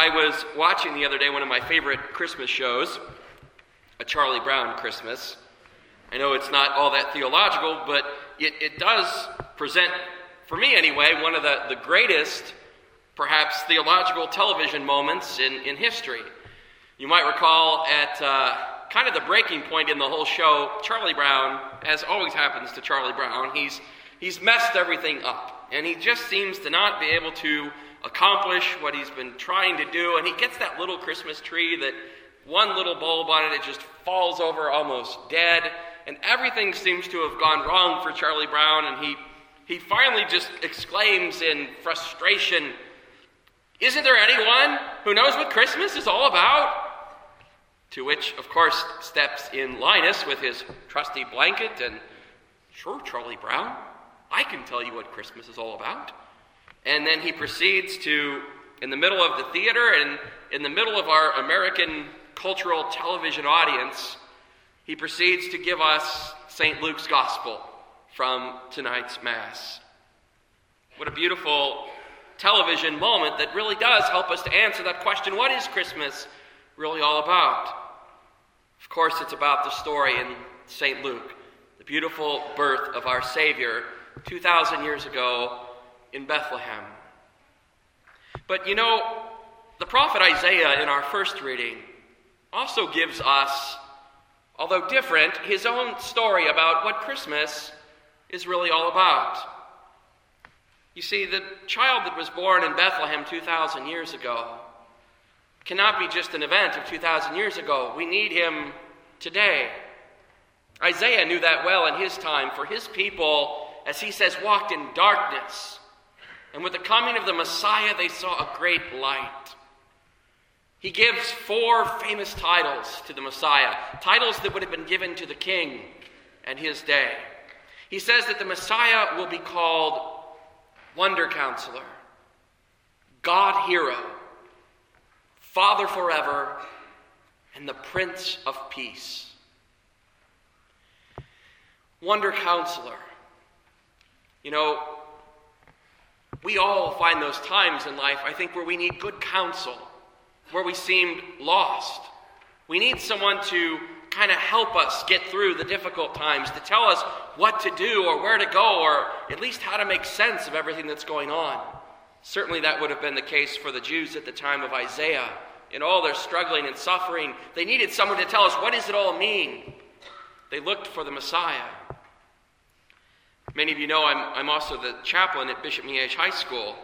I was watching the other day one of my favorite Christmas shows, A Charlie Brown Christmas. I know it's not all that theological, but it does present, for me anyway, one of the greatest, perhaps, theological television moments in history. You might recall at kind of the breaking point in the whole show, Charlie Brown, as always happens to Charlie Brown, he's messed everything up. And he just seems to not be able to accomplish what he's been trying to do. And he gets that little Christmas tree that one little bulb on it just falls over almost dead. And everything seems to have gone wrong for Charlie Brown. And he finally just exclaims in frustration, "Isn't there anyone who knows what Christmas is all about?" To which, of course, steps in Linus with his trusty blanket and, "Sure, Charlie Brown, I can tell you what Christmas is all about." And then he proceeds to, in the middle of the theater and in the middle of our American cultural television audience, he proceeds to give us St. Luke's Gospel from tonight's Mass. What a beautiful television moment that really does help us to answer that question, what is Christmas really all about? Of course, it's about the story in St. Luke, the beautiful birth of our Savior 2,000 years ago in Bethlehem. But you know, the prophet Isaiah in our first reading also gives us, although different, his own story about what Christmas is really all about. You see, the child that was born in Bethlehem 2,000 years ago cannot be just an event of 2,000 years ago. We need him today. Isaiah knew that well in his time, for his people, as he says, walked in darkness. And with the coming of the Messiah, they saw a great light. He gives 4 famous titles to the Messiah, titles that would have been given to the king at his day. He says that the Messiah will be called Wonder Counselor, God Hero, Father Forever, and the Prince of Peace. Wonder Counselor. You know, we all find those times in life, I think, where we need good counsel, where we seem lost. We need someone to kind of help us get through the difficult times, to tell us what to do or where to go, or at least how to make sense of everything that's going on. Certainly that would have been the case for the Jews at the time of Isaiah. In all their struggling and suffering, they needed someone to tell us, what does it all mean? They looked for the Messiah. Many of you know I'm also the chaplain at Bishop Miege High School.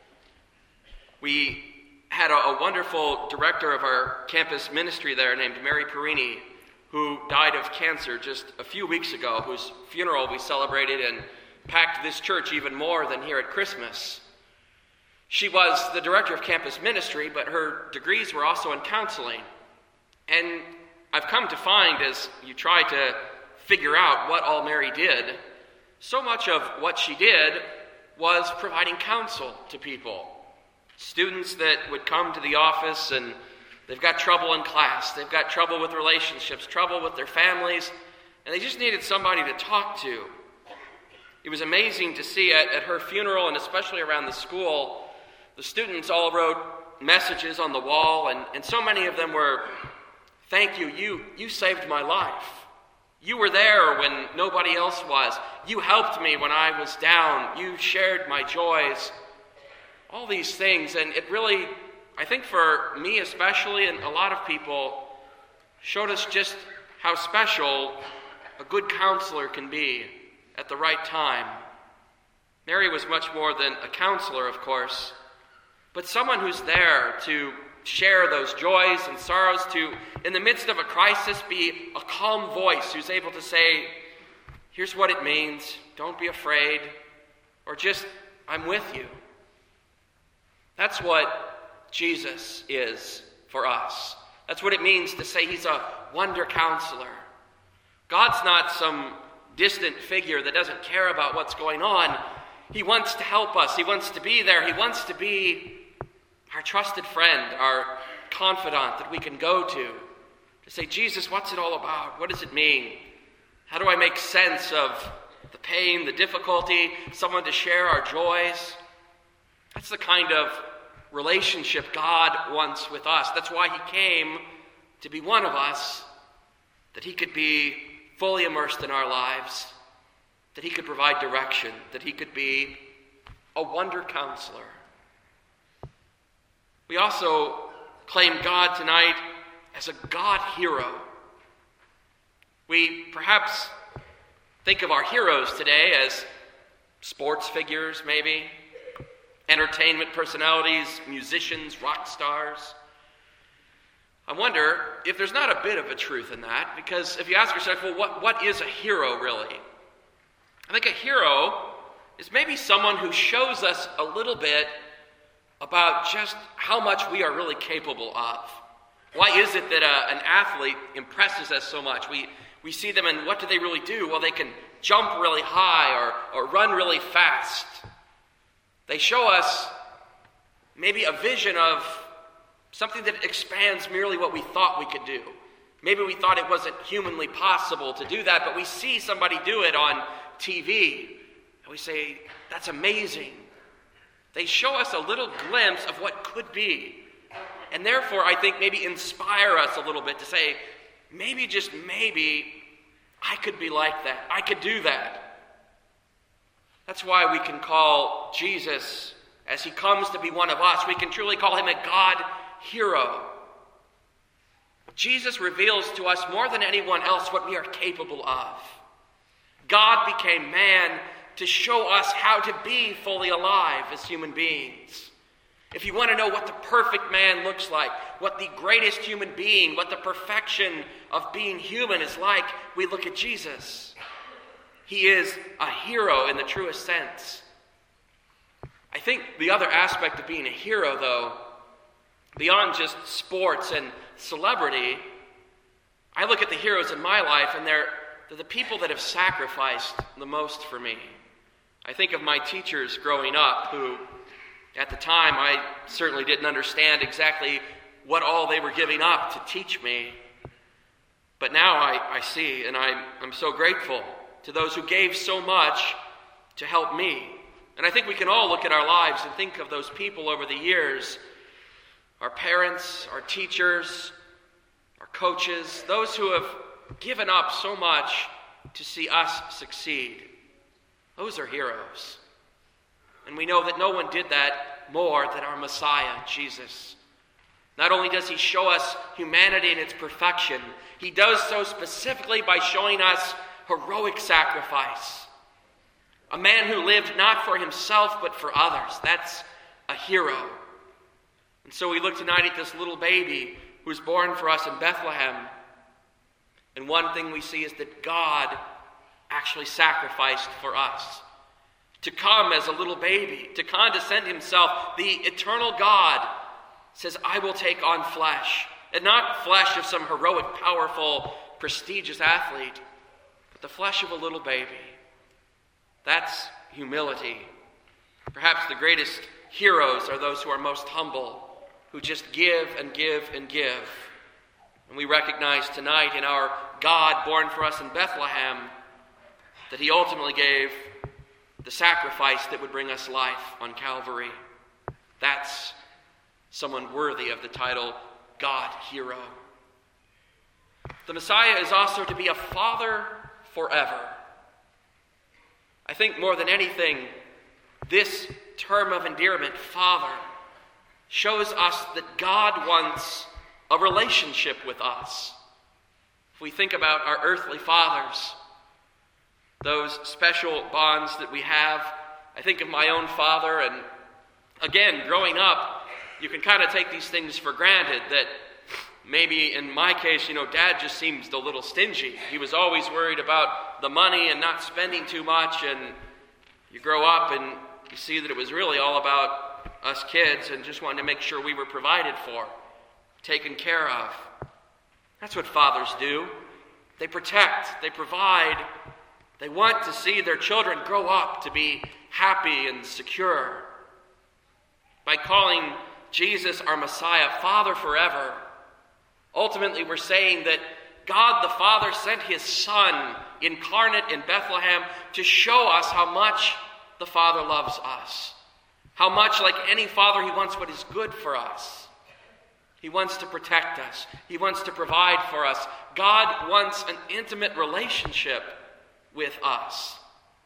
We had a wonderful director of our campus ministry there named Mary Perini, who died of cancer just a few weeks ago, whose funeral we celebrated and packed this church even more than here at Christmas. She was the director of campus ministry, but her degrees were also in counseling. And I've come to find, as you try to figure out what all Mary did, so much of what she did was providing counsel to people. Students that would come to the office and they've got trouble in class, they've got trouble with relationships, trouble with their families, and they just needed somebody to talk to. It was amazing to see at her funeral, and especially around the school, the students all wrote messages on the wall, and so many of them were, "Thank you, you saved my life. You were there when nobody else was. You helped me when I was down. You shared my joys." All these things, and it really, I think for me especially, and a lot of people, showed us just how special a good counselor can be at the right time. Mary was much more than a counselor, of course, but someone who's there to share those joys and sorrows, to, in the midst of a crisis, be a calm voice who's able to say, "Here's what it means, don't be afraid," or just, "I'm with you." That's what Jesus is for us. That's what it means to say he's a wonder counselor. God's not some distant figure that doesn't care about what's going on. He wants to help us. He wants to be there. He wants to be our trusted friend, our confidant that we can go to say, "Jesus, what's it all about? What does it mean? How do I make sense of the pain, the difficulty, someone to share our joys?" That's the kind of relationship God wants with us. That's why he came to be one of us, that he could be fully immersed in our lives, that he could provide direction, that he could be a wonder counselor. We also claim God tonight as a God hero. We perhaps think of our heroes today as sports figures, maybe, entertainment personalities, musicians, rock stars. I wonder if there's not a bit of a truth in that, because if you ask yourself, well, what is a hero really? I think a hero is maybe someone who shows us a little bit about just how much we are really capable of. Why is it that an athlete impresses us so much? We see them, and what do they really do? Well, they can jump really high or run really fast. They show us maybe a vision of something that expands merely what we thought we could do. Maybe we thought it wasn't humanly possible to do that, but we see somebody do it on TV, and we say, that's amazing. They show us a little glimpse of what could be, and therefore I think maybe inspire us a little bit to say, maybe, just maybe, I could be like that. I could do that. That's why we can call Jesus, as he comes to be one of us, we can truly call him a God hero. Jesus reveals to us more than anyone else what we are capable of. God became man to show us how to be fully alive as human beings. If you want to know what the perfect man looks like, what the greatest human being, what the perfection of being human is like, we look at Jesus. He is a hero in the truest sense. I think the other aspect of being a hero, though, beyond just sports and celebrity, I look at the heroes in my life, and they're the people that have sacrificed the most for me. I think of my teachers growing up who, at the time, I certainly didn't understand exactly what all they were giving up to teach me. But now I see, and I'm so grateful to those who gave so much to help me. And I think we can all look at our lives and think of those people over the years, our parents, our teachers, our coaches, those who have given up so much to see us succeed. Those are heroes. And we know that no one did that more than our Messiah, Jesus. Not only does he show us humanity in its perfection, he does so specifically by showing us heroic sacrifice. A man who lived not for himself but for others. That's a hero. And so we look tonight at this little baby who was born for us in Bethlehem. And one thing we see is that God actually sacrificed for us. To come as a little baby, to condescend himself, the eternal God says, I will take on flesh. And not flesh of some heroic, powerful, prestigious athlete, but the flesh of a little baby. That's humility. Perhaps the greatest heroes are those who are most humble, who just give and give and give. And we recognize tonight in our God born for us in Bethlehem that he ultimately gave the sacrifice that would bring us life on Calvary. That's someone worthy of the title God hero. The Messiah is also to be a father forever. I think more than anything, this term of endearment, father, shows us that God wants a relationship with us. If we think about our earthly fathers, those special bonds that we have, I think of my own father, and again, growing up, you can kind of take these things for granted, that maybe in my case, Dad just seems a little stingy. He was always worried about the money and not spending too much, and you grow up and you see that it was really all about us kids and just wanting to make sure we were provided for, taken care of. That's what fathers do. They protect, they provide. They want to see their children grow up to be happy and secure. By calling Jesus our Messiah, Father forever, ultimately we're saying that God the Father sent his Son incarnate in Bethlehem to show us how much the Father loves us. How much, like any father, he wants what is good for us. He wants to protect us. He wants to provide for us. God wants an intimate relationship with us.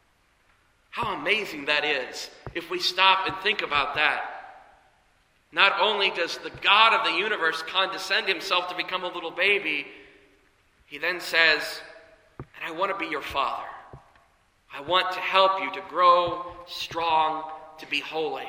How amazing that is if we stop and think about that. Not only does the God of the universe condescend himself to become a little baby, he then says, and I want to be your father. I want to help you to grow strong, to be holy.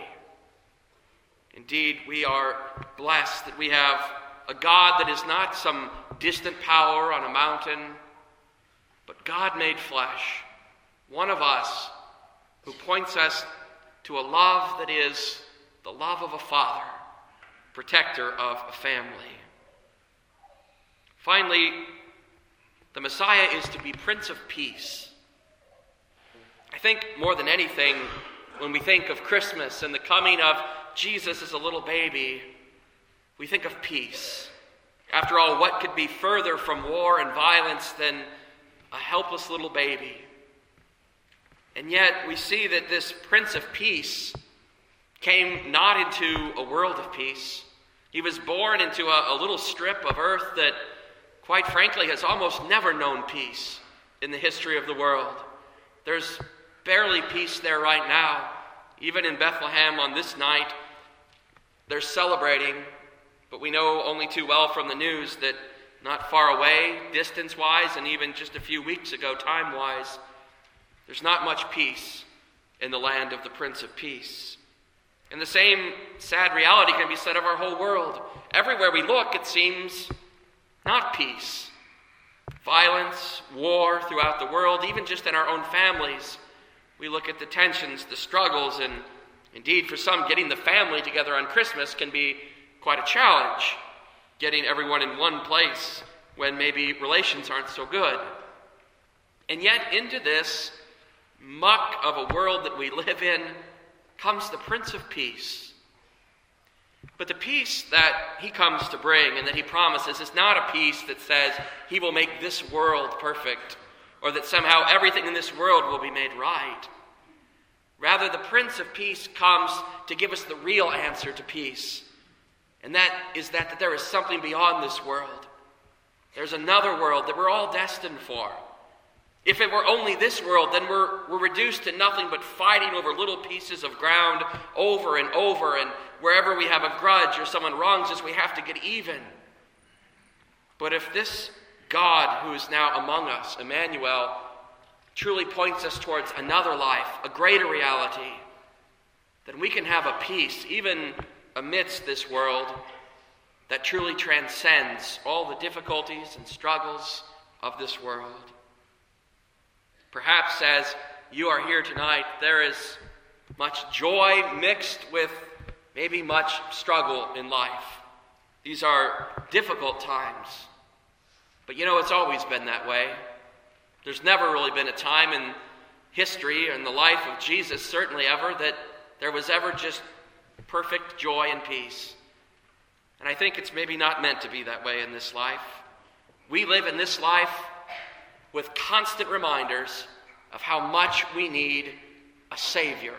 Indeed, we are blessed that we have a God that is not some distant power on a mountain, but God made flesh, one of us, who points us to a love that is the love of a father, protector of a family. Finally, the Messiah is to be Prince of Peace. I think more than anything, when we think of Christmas and the coming of Jesus as a little baby, we think of peace. After all, what could be further from war and violence than a helpless little baby? And yet we see that this Prince of Peace came not into a world of peace. He was born into a little strip of earth that, quite frankly, has almost never known peace in the history of the world. There's barely peace there right now. Even in Bethlehem on this night, they're celebrating, but we know only too well from the news that not far away, distance-wise, and even just a few weeks ago, time-wise, there's not much peace in the land of the Prince of Peace. And the same sad reality can be said of our whole world. Everywhere we look, it seems not peace. Violence, war throughout the world, even just in our own families. We look at the tensions, the struggles, and indeed for some, getting the family together on Christmas can be quite a challenge. Getting everyone in one place when maybe relations aren't so good. And yet into this muck of a world that we live in comes the Prince of Peace. But the peace that he comes to bring and that he promises is not a peace that says he will make this world perfect or that somehow everything in this world will be made right. Rather, the Prince of Peace comes to give us the real answer to peace. And that is that there is something beyond this world. There's another world that we're all destined for. If it were only this world, then we're reduced to nothing but fighting over little pieces of ground over and over, and wherever we have a grudge or someone wrongs us, we have to get even. But if this God who is now among us, Emmanuel, truly points us towards another life, a greater reality, then we can have a peace, even amidst this world, that truly transcends all the difficulties and struggles of this world. Perhaps as you are here tonight, there is much joy mixed with maybe much struggle in life. These are difficult times. But you know, it's always been that way. There's never really been a time in history or in the life of Jesus, certainly ever, that there was ever just perfect joy and peace. And I think it's maybe not meant to be that way in this life. We live in this life with constant reminders of how much we need a Savior.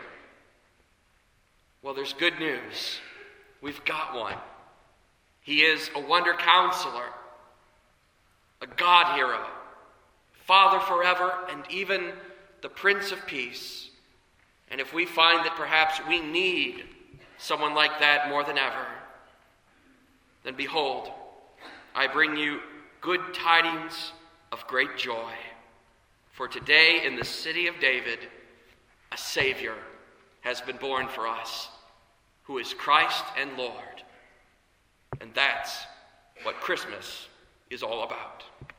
Well, there's good news. We've got one. He is a wonder counselor, a God hero, Father forever, and even the Prince of Peace. And if we find that perhaps we need someone like that more than ever, then behold, I bring you good tidings of great joy. For today in the city of David, a Savior has been born for us, who is Christ and Lord. And that's what Christmas is all about.